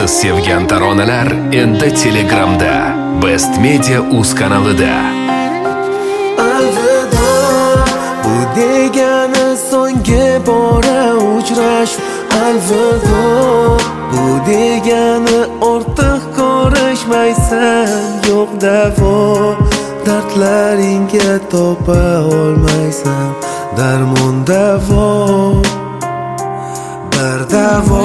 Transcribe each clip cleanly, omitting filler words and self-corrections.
Siz sevgan taronalar endi Telegramda, Best Media Uz kanalida. Alvido, bu degani so'nggi bora uchrashuv. Alvido, bu degani ortiq ko'rishmaysan, yo'q davo. Dardlaringga topa olmaysan, darmon davo, bir davo.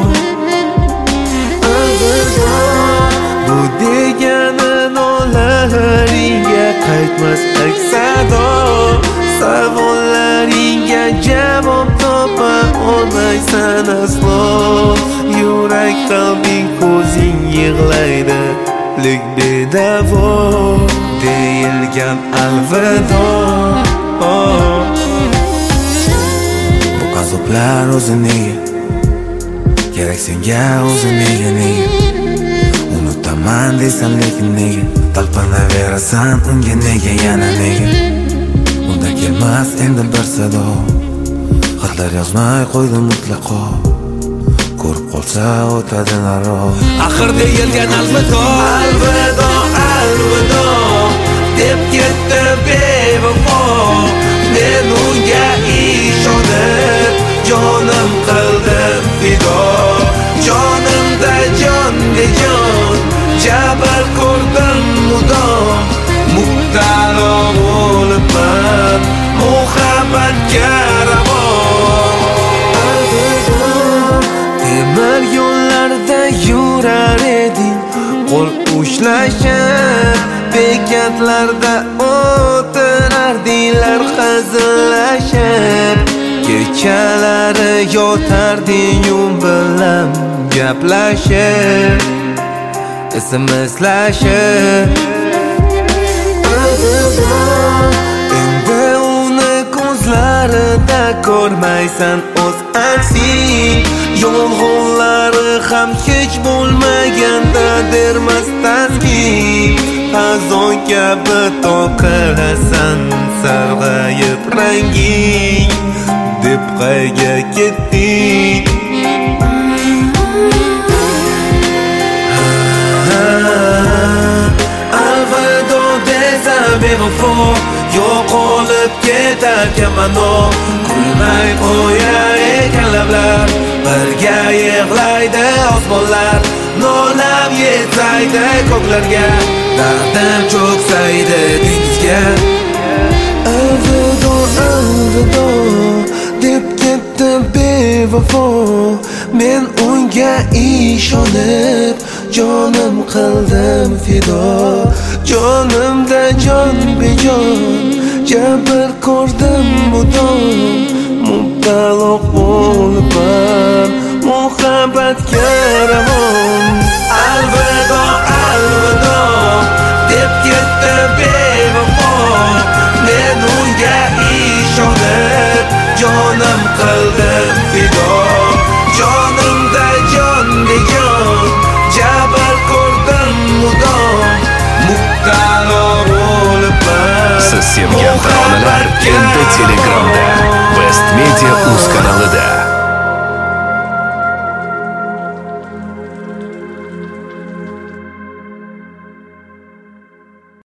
Alvido, bu degani nolalaringga qaytmas aks-sado. Savollaringga javob topa olmaysan aslo. Yurak, qalbing, ko'zing yig'laydi, lek bedavo deyilgan alvido. Bu azoblar o'zi nega kerak senga, o'zi nega unutaman desam lekin nega talpinaverasan unga, nega yana nega undan kelmas endi bir sado. Xatlar yozmay qo'ydim mutlaqo, ko'rib qolsa o'tadi naro. Axir deyilgan alvido, alvido, alvido deb ketdi bevafo. Men unga ishonib jonim qildim fido. Jonimda jonga jon, jabr ko'rdim mudom. Muhtaro bo'libman muhabbatga ravo. Temir yo'llarda yurar eding, qo'l ushlashib, bekatlarda o'tirardinglar hazillashib. Kechalari yotarding yum bilan gaplashib, SMSlashib. Endi uni ko'zlarida ko'rmaysan o'z aksing. Yolg'onlari ham hech bo'lmaganda dermas taskin. Hazon kabi to'qirasan sarg'ayib ranging, deb qayga ketding? Alvido desa bevafo, yo'qolib ketarkan mano. Kulmay qo'yar ekan lablar, birga yig'laydi osmonlar. Nolab yetsaydi ko'klarga, dardim cho'ksaydi dengizga. Alvido, alvido deb ketdi bevafo. Men unga ishonib jonim qildim fido. Jonimda jon bejon, jabr ko'rdim mudom. Mubtalo bo'libman muhabbatga ravon. Alvido, alvido deb ketdi bevafo. Men unga ishonib jonim qildim fido. Jonimda jon bejon, jabr ko'rdim mudom. Muhtaro bo'libman. Siz sevgan taronalar endi Telegramda, Best Media Uz kanalida.